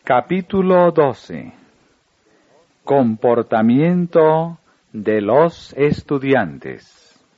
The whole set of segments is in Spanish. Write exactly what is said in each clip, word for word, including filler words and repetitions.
Capítulo doce. Comportamiento de los estudiantes.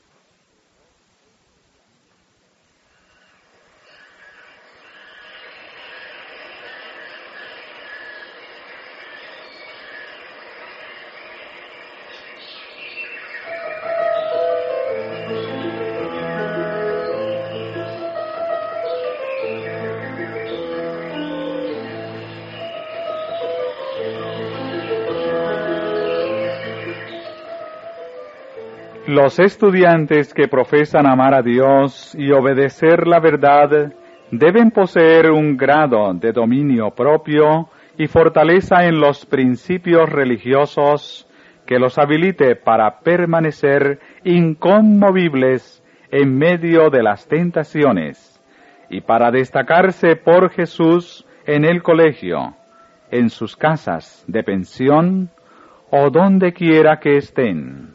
Los estudiantes que profesan amar a Dios y obedecer la verdad deben poseer un grado de dominio propio y fortaleza en los principios religiosos que los habilite para permanecer inconmovibles en medio de las tentaciones y para destacarse por Jesús en el colegio, en sus casas de pensión o donde quiera que estén.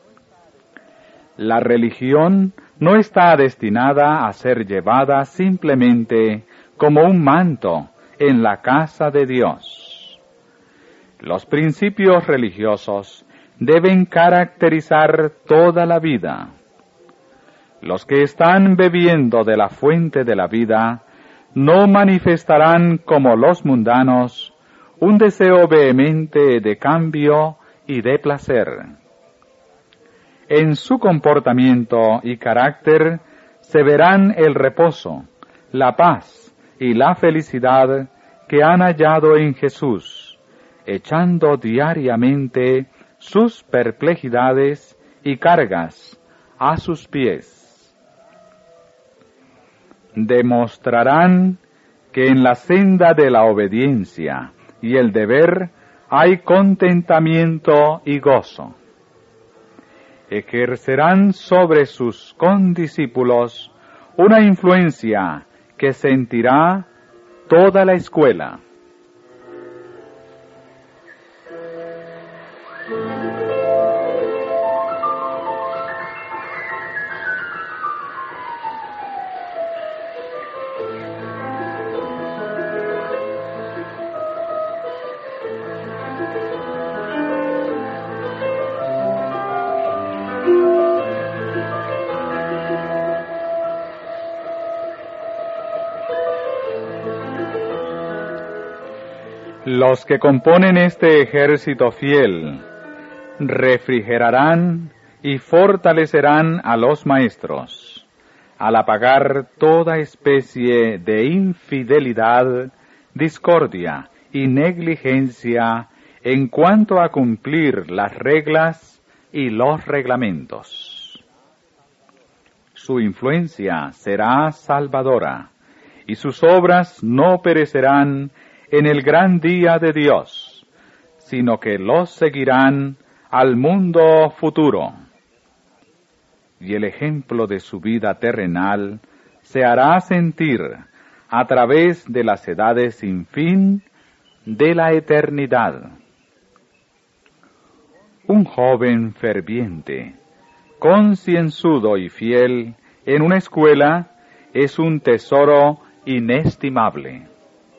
La religión no está destinada a ser llevada simplemente como un manto en la casa de Dios. Los principios religiosos deben caracterizar toda la vida. Los que están bebiendo de la fuente de la vida no manifestarán como los mundanos un deseo vehemente de cambio y de placer. En su comportamiento y carácter se verán el reposo, la paz y la felicidad que han hallado en Jesús, echando diariamente sus perplejidades y cargas a sus pies. Demostrarán que en la senda de la obediencia y el deber hay contentamiento y gozo. Ejercerán sobre sus condiscípulos una influencia que sentirá toda la escuela. Los que componen este ejército fiel refrigerarán y fortalecerán a los maestros, al apagar toda especie de infidelidad, discordia y negligencia en cuanto a cumplir las reglas y los reglamentos. Su influencia será salvadora, y sus obras no perecerán en el gran día de Dios, sino que los seguirán al mundo futuro. Y el ejemplo de su vida terrenal se hará sentir a través de las edades sin fin de la eternidad. Un joven ferviente, concienzudo y fiel en una escuela es un tesoro inestimable.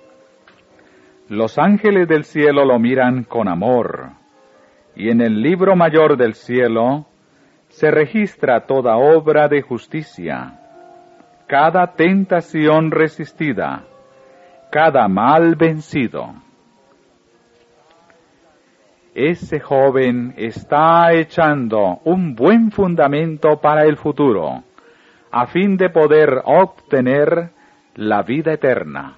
Los ángeles del cielo lo miran con amor, y en el libro mayor del cielo se registra toda obra de justicia, cada tentación resistida, cada mal vencido. Ese joven está echando un buen fundamento para el futuro, a fin de poder obtener la vida eterna.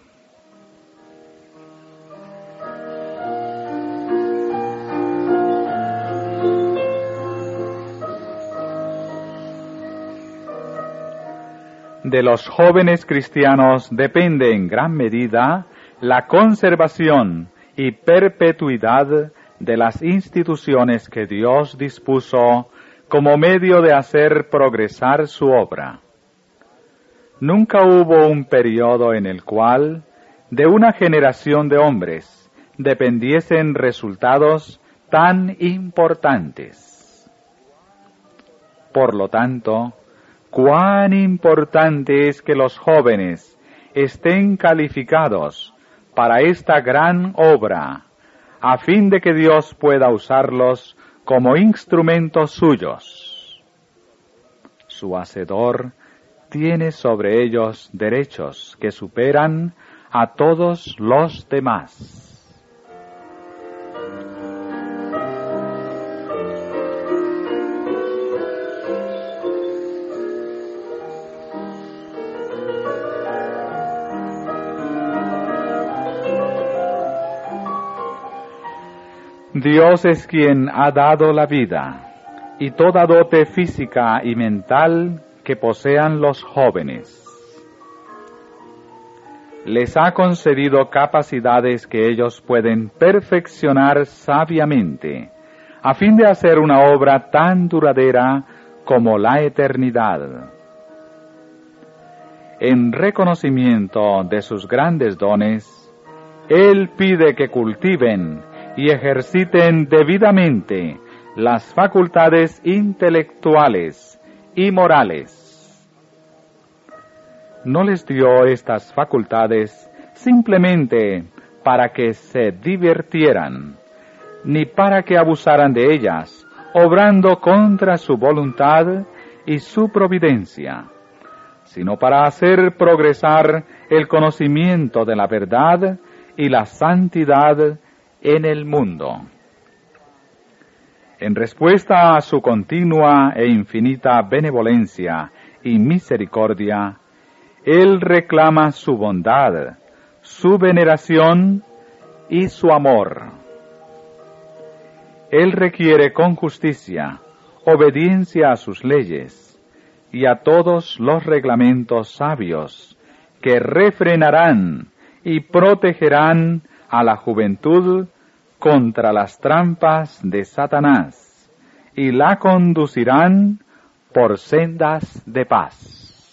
De los jóvenes cristianos depende en gran medida la conservación y perpetuidad de las instituciones que Dios dispuso como medio de hacer progresar su obra. Nunca hubo un periodo en el cual de una generación de hombres dependiesen resultados tan importantes. Por lo tanto, cuán importante es que los jóvenes estén calificados para esta gran obra, a fin de que Dios pueda usarlos como instrumentos suyos. Su Hacedor tiene sobre ellos derechos que superan a todos los demás. Dios es quien ha dado la vida y toda dote física y mental que posean los jóvenes. Les ha concedido capacidades que ellos pueden perfeccionar sabiamente, a fin de hacer una obra tan duradera como la eternidad. En reconocimiento de sus grandes dones, Él pide que cultiven y ejerciten debidamente las facultades intelectuales y morales. No les dio estas facultades simplemente para que se divirtieran, ni para que abusaran de ellas, obrando contra su voluntad y su providencia, sino para hacer progresar el conocimiento de la verdad y la santidad en el mundo. En respuesta a su continua e infinita benevolencia y misericordia, Él reclama su bondad, su veneración y su amor. Él requiere con justicia obediencia a sus leyes y a todos los reglamentos sabios que refrenarán y protegerán a la juventud contra las trampas de Satanás y la conducirán por sendas de paz.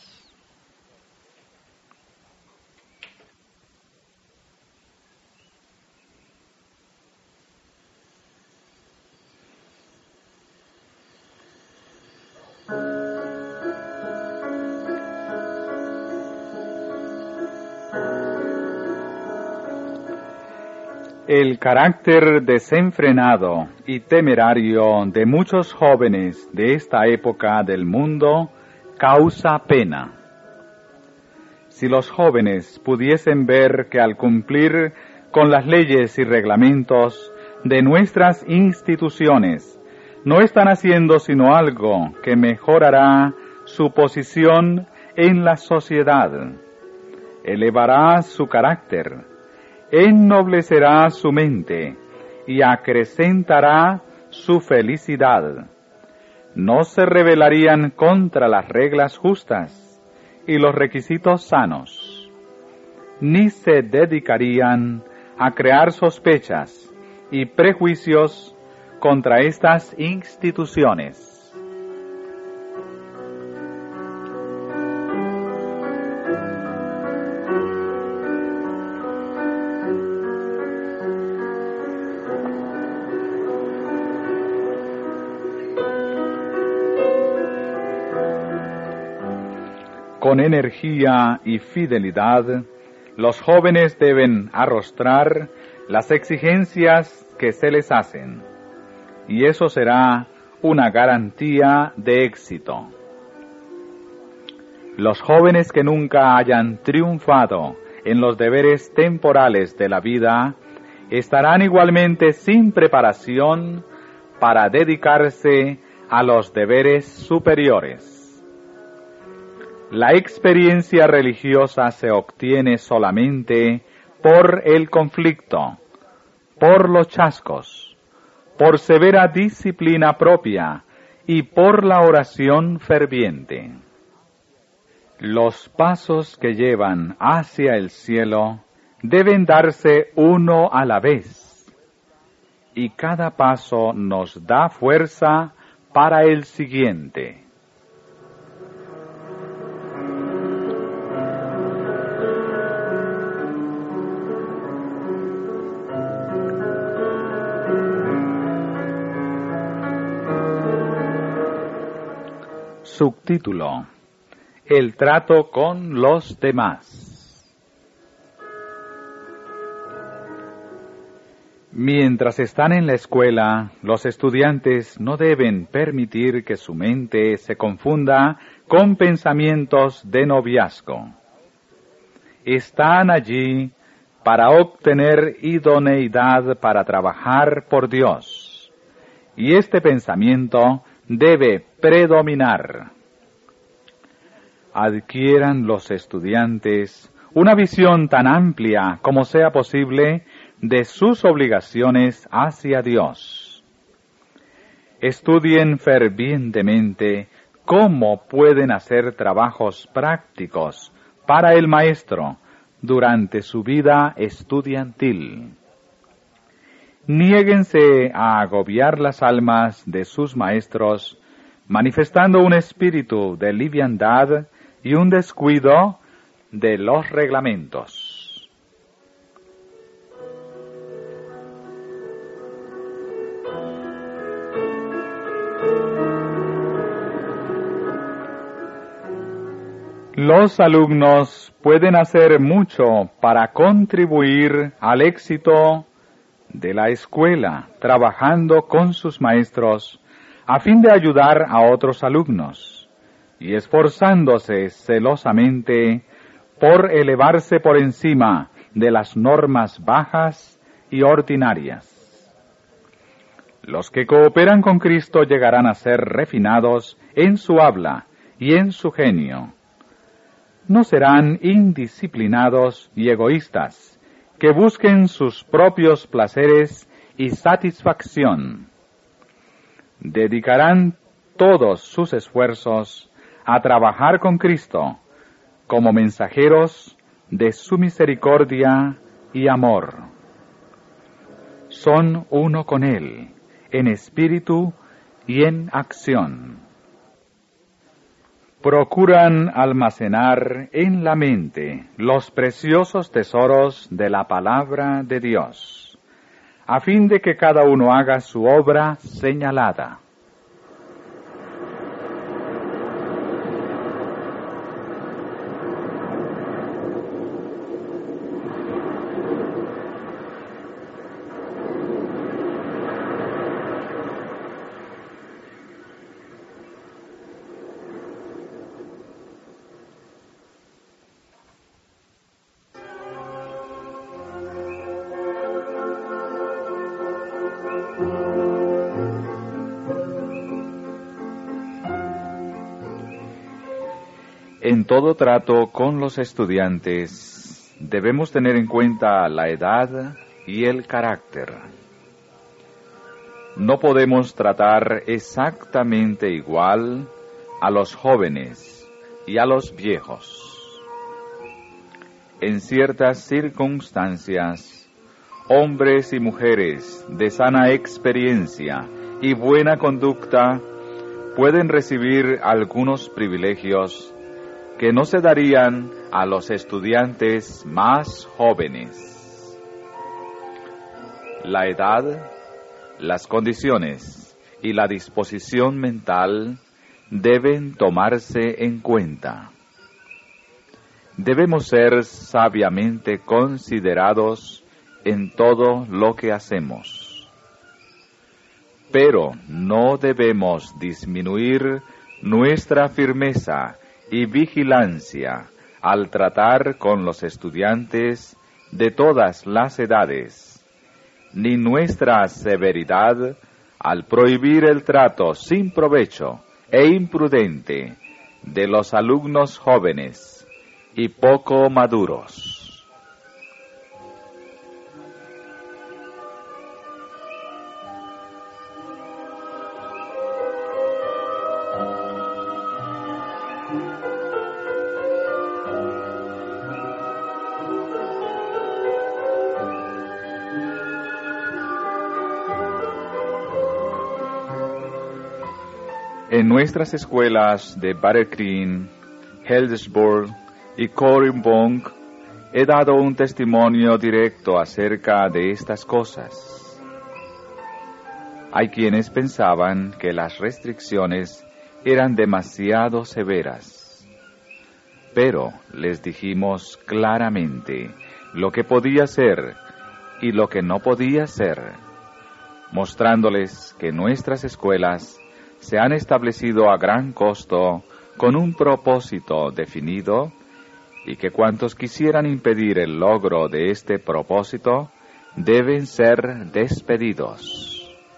El carácter desenfrenado y temerario de muchos jóvenes de esta época del mundo causa pena. Si los jóvenes pudiesen ver que al cumplir con las leyes y reglamentos de nuestras instituciones no están haciendo sino algo que mejorará su posición en la sociedad, elevará su carácter, ennoblecerá su mente y acrecentará su felicidad. No se rebelarían contra las reglas justas y los requisitos sanos, ni se dedicarían a crear sospechas y prejuicios contra estas instituciones. Con energía y fidelidad, los jóvenes deben arrostrar las exigencias que se les hacen, y eso será una garantía de éxito. Los jóvenes que nunca hayan triunfado en los deberes temporales de la vida estarán igualmente sin preparación para dedicarse a los deberes superiores. La experiencia religiosa se obtiene solamente por el conflicto, por los chascos, por severa disciplina propia y por la oración ferviente. Los pasos que llevan hacia el cielo deben darse uno a la vez, y cada paso nos da fuerza para el siguiente. Subtítulo: El trato con los demás. Mientras están en la escuela, los estudiantes no deben permitir que su mente se confunda con pensamientos de noviazgo. Están allí para obtener idoneidad para trabajar por Dios, y este pensamiento debe predominar. Adquieran los estudiantes una visión tan amplia como sea posible de sus obligaciones hacia Dios. Estudien fervientemente cómo pueden hacer trabajos prácticos para el maestro durante su vida estudiantil. Niéguense a agobiar las almas de sus maestros, manifestando un espíritu de liviandad y un descuido de los reglamentos. Los alumnos pueden hacer mucho para contribuir al éxito de la escuela, trabajando con sus maestros a fin de ayudar a otros alumnos y esforzándose celosamente por elevarse por encima de las normas bajas y ordinarias. Los que cooperan con Cristo llegarán a ser refinados en su habla y en su genio. No serán indisciplinados y egoístas, que busquen sus propios placeres y satisfacción. Dedicarán todos sus esfuerzos a trabajar con Cristo como mensajeros de su misericordia y amor. Son uno con Él, en espíritu y en acción. Procuran almacenar en la mente los preciosos tesoros de la palabra de Dios, a fin de que cada uno haga su obra señalada. En todo trato con los estudiantes, debemos tener en cuenta la edad y el carácter. No podemos tratar exactamente igual a los jóvenes y a los viejos. En ciertas circunstancias, hombres y mujeres de sana experiencia y buena conducta pueden recibir algunos privilegios que no se darían a los estudiantes más jóvenes. La edad, las condiciones y la disposición mental deben tomarse en cuenta. Debemos ser sabiamente considerados en todo lo que hacemos. Pero no debemos disminuir nuestra firmeza y vigilancia al tratar con los estudiantes de todas las edades, ni nuestra severidad al prohibir el trato sin provecho e imprudente de los alumnos jóvenes y poco maduros. En nuestras escuelas de Battle Creek, Healdsburg y Corinbong he dado un testimonio directo acerca de estas cosas. Hay quienes pensaban que las restricciones eran demasiado severas, pero les dijimos claramente lo que podía ser y lo que no podía ser, mostrándoles que nuestras escuelas se han establecido a gran costo con un propósito definido y que cuantos quisieran impedir el logro de este propósito deben ser despedidos.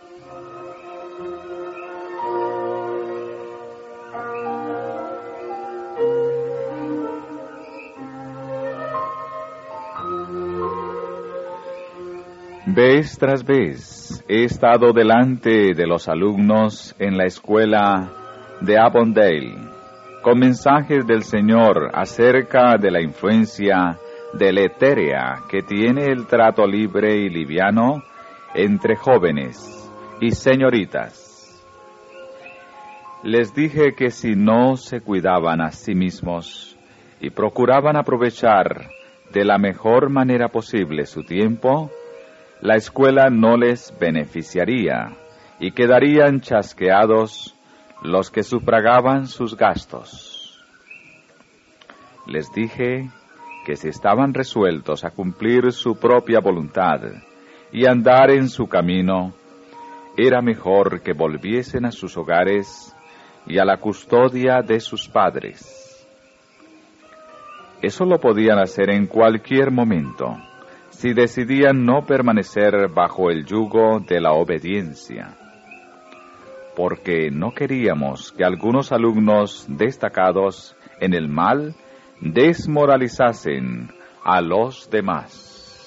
Vez tras vez he estado delante de los alumnos en la escuela de Avondale con mensajes del Señor acerca de la influencia deletérea que tiene el trato libre y liviano entre jóvenes y señoritas. Les dije que si no se cuidaban a sí mismos y procuraban aprovechar de la mejor manera posible su tiempo, la escuela no les beneficiaría y quedarían chasqueados los que sufragaban sus gastos. Les dije que si estaban resueltos a cumplir su propia voluntad y andar en su camino, era mejor que volviesen a sus hogares y a la custodia de sus padres. Eso lo podían hacer en cualquier momento, si decidían no permanecer bajo el yugo de la obediencia, porque no queríamos que algunos alumnos destacados en el mal desmoralizasen a los demás.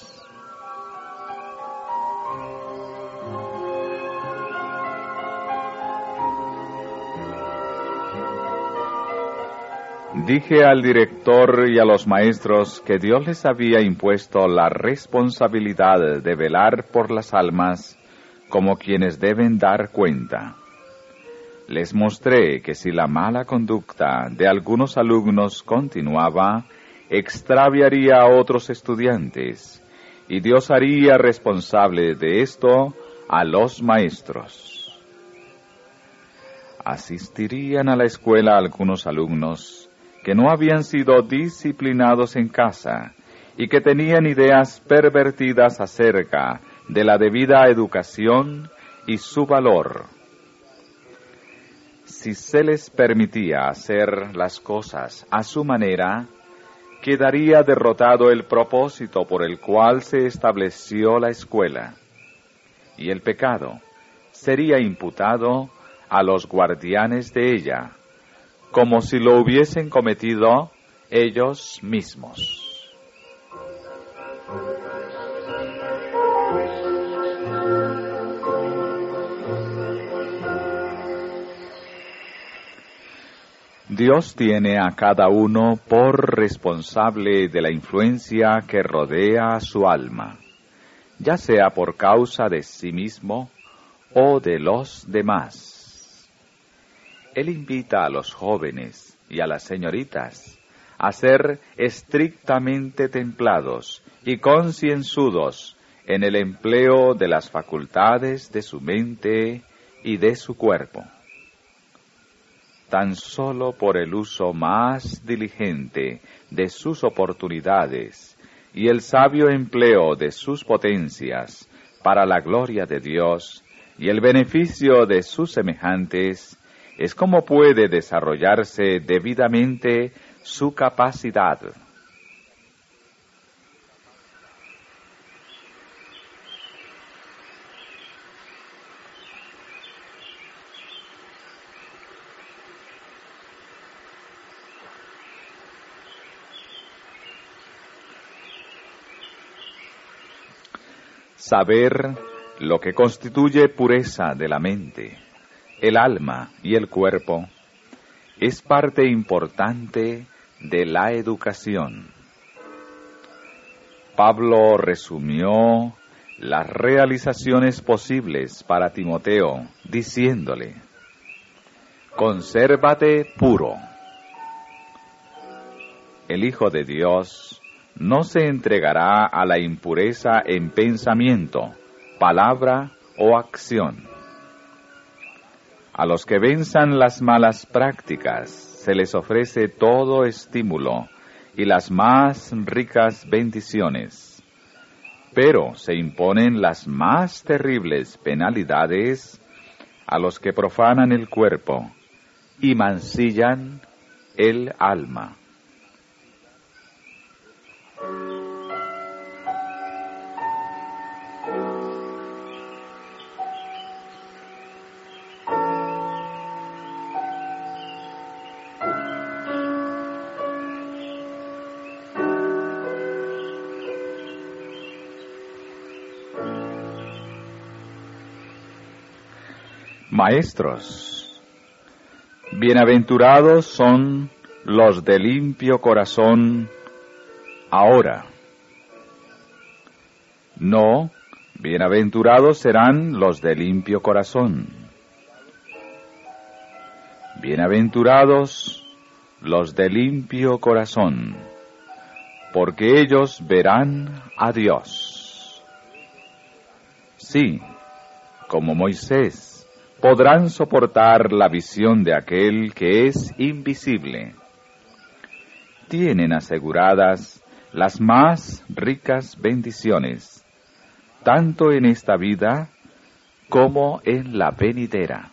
Dije al director y a los maestros que Dios les había impuesto la responsabilidad de velar por las almas como quienes deben dar cuenta. Les mostré que si la mala conducta de algunos alumnos continuaba, extraviaría a otros estudiantes, y Dios haría responsable de esto a los maestros. Asistirían a la escuela algunos alumnos que no habían sido disciplinados en casa y que tenían ideas pervertidas acerca de la debida educación y su valor. Si se les permitía hacer las cosas a su manera, quedaría derrotado el propósito por el cual se estableció la escuela, y el pecado sería imputado a los guardianes de ella, como si lo hubiesen cometido ellos mismos. Dios tiene a cada uno por responsable de la influencia que rodea a su alma, ya sea por causa de sí mismo o de los demás. Él invita a los jóvenes y a las señoritas a ser estrictamente templados y concienzudos en el empleo de las facultades de su mente y de su cuerpo. Tan solo por el uso más diligente de sus oportunidades y el sabio empleo de sus potencias para la gloria de Dios y el beneficio de sus semejantes, es como puede desarrollarse debidamente su capacidad. Saber lo que constituye pureza de la mente, el alma y el cuerpo es parte importante de la educación. Pablo resumió las realizaciones posibles para Timoteo diciéndole: consérvate puro. El Hijo de Dios no se entregará a la impureza en pensamiento, palabra o acción. A los que venzan las malas prácticas se les ofrece todo estímulo y las más ricas bendiciones. pero se imponen las más terribles penalidades a los que profanan el cuerpo y mancillan el alma. Maestros, bienaventurados son los de limpio corazón ahora. No, bienaventurados serán los de limpio corazón. Bienaventurados los de limpio corazón, porque ellos verán a Dios. Sí, como Moisés, podrán soportar la visión de aquel que es invisible. Tienen aseguradas las más ricas bendiciones, tanto en esta vida como en la venidera.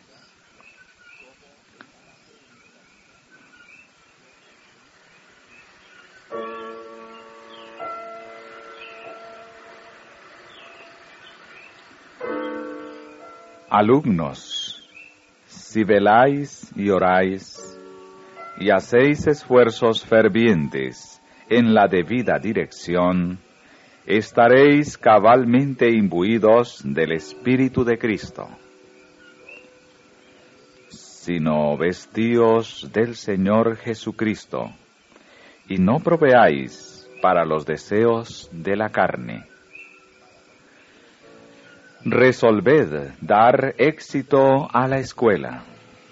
Alumnos, si veláis y oráis, y hacéis esfuerzos fervientes en la debida dirección, estaréis cabalmente imbuidos del Espíritu de Cristo. Sino vestíos del Señor Jesucristo, y no proveáis para los deseos de la carne. Resolved dar éxito a la escuela.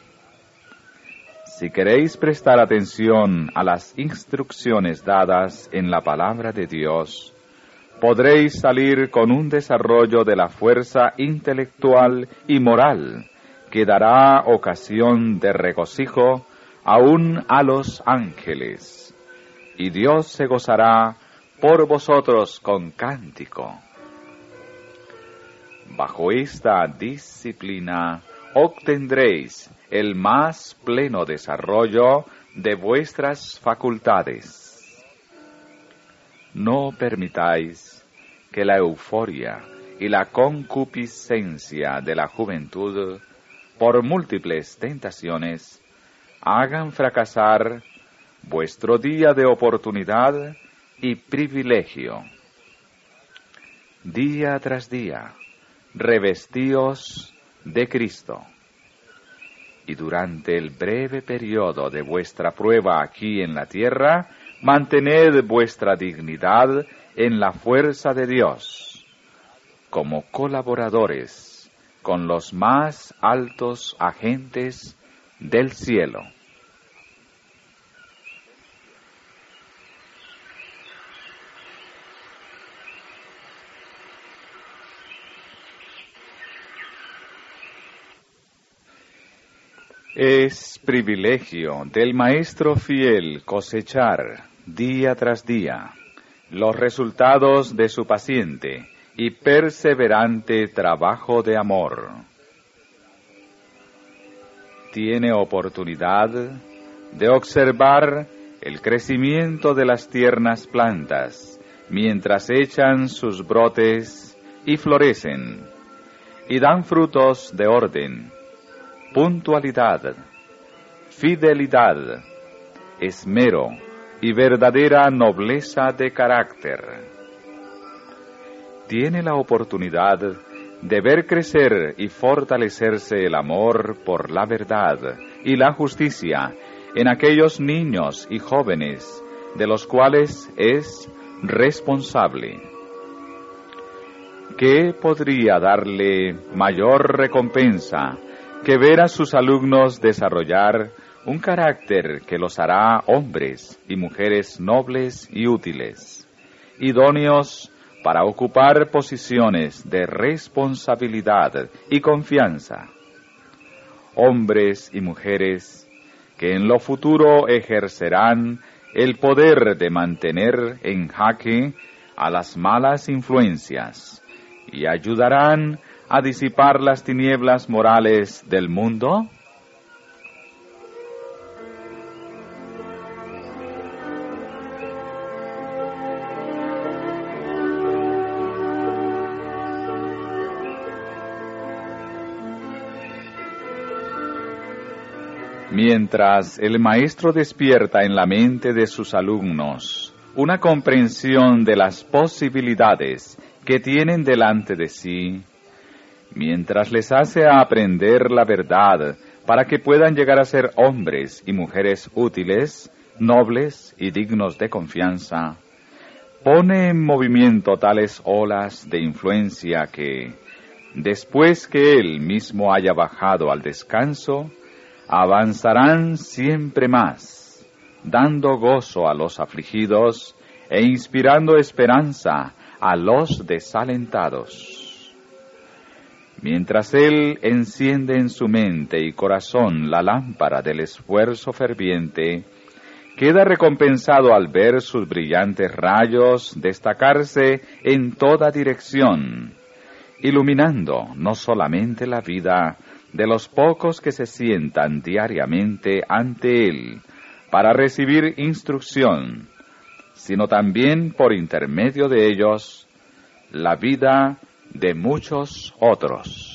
Si queréis prestar atención a las instrucciones dadas en la palabra de Dios, podréis salir con un desarrollo de la fuerza intelectual y moral que dará ocasión de regocijo aún a los ángeles, y Dios se gozará por vosotros con cántico. Bajo esta disciplina obtendréis el más pleno desarrollo de vuestras facultades. No permitáis que la euforia y la concupiscencia de la juventud, por múltiples tentaciones, hagan fracasar vuestro día de oportunidad y privilegio. Día tras día, revestíos de Cristo. Y durante el breve periodo de vuestra prueba aquí en la tierra, mantened vuestra dignidad en la fuerza de Dios, como colaboradores con los más altos agentes del cielo. Es privilegio del maestro fiel cosechar día tras día los resultados de su paciente y perseverante trabajo de amor. Tiene oportunidad de observar el crecimiento de las tiernas plantas mientras echan sus brotes y florecen y dan frutos de orden, puntualidad, fidelidad, esmero y verdadera nobleza de carácter. Tiene la oportunidad de ver crecer y fortalecerse el amor por la verdad y la justicia en aquellos niños y jóvenes de los cuales es responsable. ¿Qué podría darle mayor recompensa que ver a sus alumnos desarrollar un carácter que los hará hombres y mujeres nobles y útiles, idóneos para ocupar posiciones de responsabilidad y confianza? Hombres y mujeres que en lo futuro ejercerán el poder de mantener en jaque a las malas influencias y ayudarán a disipar las tinieblas morales del mundo? Mientras el maestro despierta en la mente de sus alumnos una comprensión de las posibilidades que tienen delante de sí, mientras les hace aprender la verdad para que puedan llegar a ser hombres y mujeres útiles, nobles y dignos de confianza, pone en movimiento tales olas de influencia que, después que él mismo haya bajado al descanso, avanzarán siempre más, dando gozo a los afligidos e inspirando esperanza a los desalentados. Mientras él enciende en su mente y corazón la lámpara del esfuerzo ferviente, queda recompensado al ver sus brillantes rayos destacarse en toda dirección, iluminando no solamente la vida de los pocos que se sientan diariamente ante él para recibir instrucción, sino también por intermedio de ellos, la vida de muchos otros.